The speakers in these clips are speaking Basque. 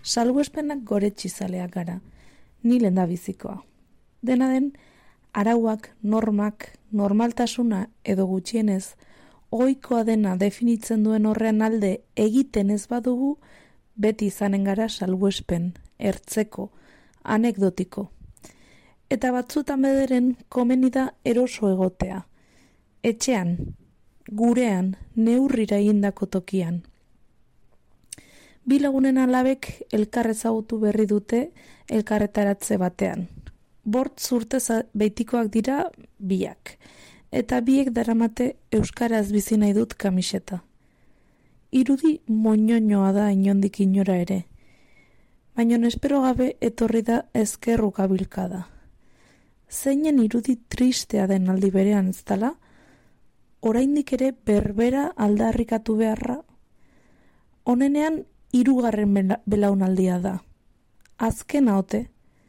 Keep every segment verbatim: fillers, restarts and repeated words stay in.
salbuespenak goretxizaleak gara, ni lehendabizikoa. Dena den, arauak, normak, normaltasuna edo gutxienez, ohikoa dena definitzen duen horren alde egiten ez badugu, beti izanen gara salbuespen, ertzeko, anekdotiko. Eta batzutan bederen komeni da eroso egotea. Etxean, gurean, neurrira egindako tokian. Bi lagunen alabek elkar ezagutu berri dute elkarretaratze batean. Bort zurte beitikoak dira biak, eta biek daramate euskaraz bizi nahi dut kamiseta. Irudi moñoñoa da inondik inora ere, baina espero gabe etorri da ezkerru gabilkada. Zeinen irudi tristea den aldi berean ez dala, oraindik ere berbera aldarrikatu beharra. Honenean hirugarren belaunaldia da. Azken haote.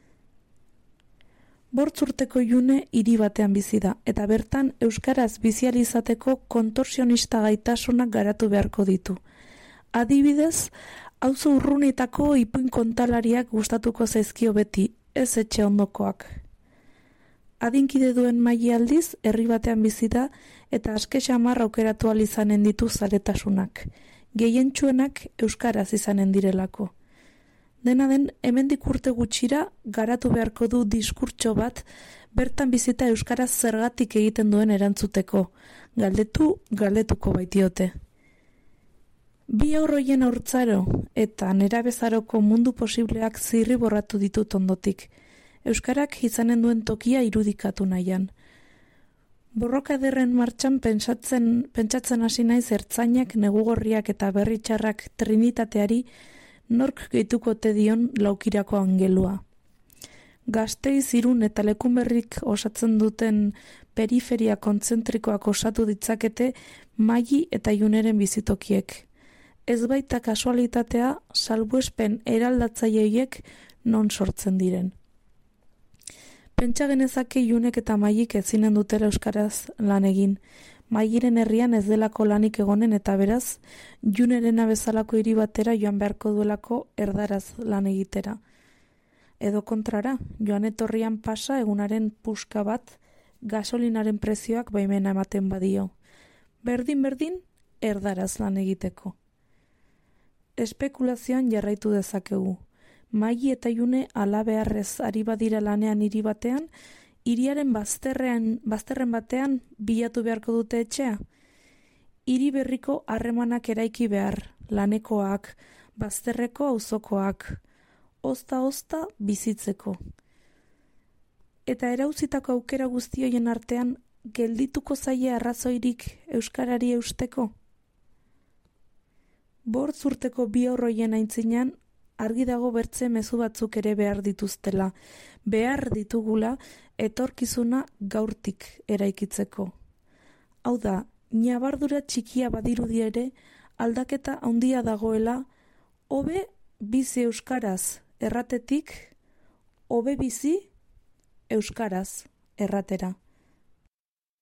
Bortzurteko June hiri batean bizi da, eta bertan euskaraz bizializateko kontorsionista gaitasunak garatu beharko ditu. Adibidez, auzo urrunetako ipuin kontalariak gustatuko zaizkio beti, ez etxe ondokoak. Adinkide duen maili aldiz, herri batean bizi da, eta aske xamar aukeratu ahal izanen ditu zaletasunak. Gehientsuenak euskaraz izanen direlako. Dena den, hemendik urte gutxira garatu beharko du diskurtso bat bertan bizita euskaraz zergatik egiten duen erantzuteko. Galdetu, galdetuko baitiote. Bi aurroien aurtzaro eta nerabezaroko mundu posibleak zirriborratu ditut ondotik. Euskarak izanen duen tokia irudikatu nahian. Borroka ederren martxan pentsatzen, pentsatzen hasi naiz ertzainak, negugorriak eta berritxarrak trinitateari nork gehituko te dion laukirako angelua. Gasteiz, Irun eta Lekunberrik osatzen duten periferia kontzentrikoak osatu ditzakete Maili eta Juneren bizitokiek. Ez baita kasualitatea salbuespen eraldatzaileek non sortzen diren. Pentsa genezake Junek eta Mailik ezinen dutela euskaraz lan egin. Mailiren herrian ez delako lanik egonen eta beraz, Junerena bezalako hiri batera joan beharko duelako erdaraz lan egitera. Edo kontrara, joan etorrian pasa egunaren puska bat, gasolinaren prezioak baimena ematen badio. Berdin-berdin, erdaraz lan egiteko. Espekulazioan jarraitu dezakegu. Maili eta June alabeharrez ari badira lanean hiri batean, hiriaren bazterrean, bazterren batean bilatu beharko dute etxea. Hiri berriko harremanak eraiki behar, lanekoak, bazterreko auzokoak, ozta-ozta bizitzeko. Eta erauzitako aukera guztioien artean, geldituko zaie arrazoirik euskarari eusteko? Bortz urteko bi aurroien aintzinean, argi dago bertze mezu batzuk ere behar dituztela, behar ditugula etorkizuna gaurtik eraikitzeko. Hau da, ñabardura txikia badirudi ere, aldaketa handia dagoela, hobe bizi euskaraz erratetik, hobe bizi euskaraz erratera.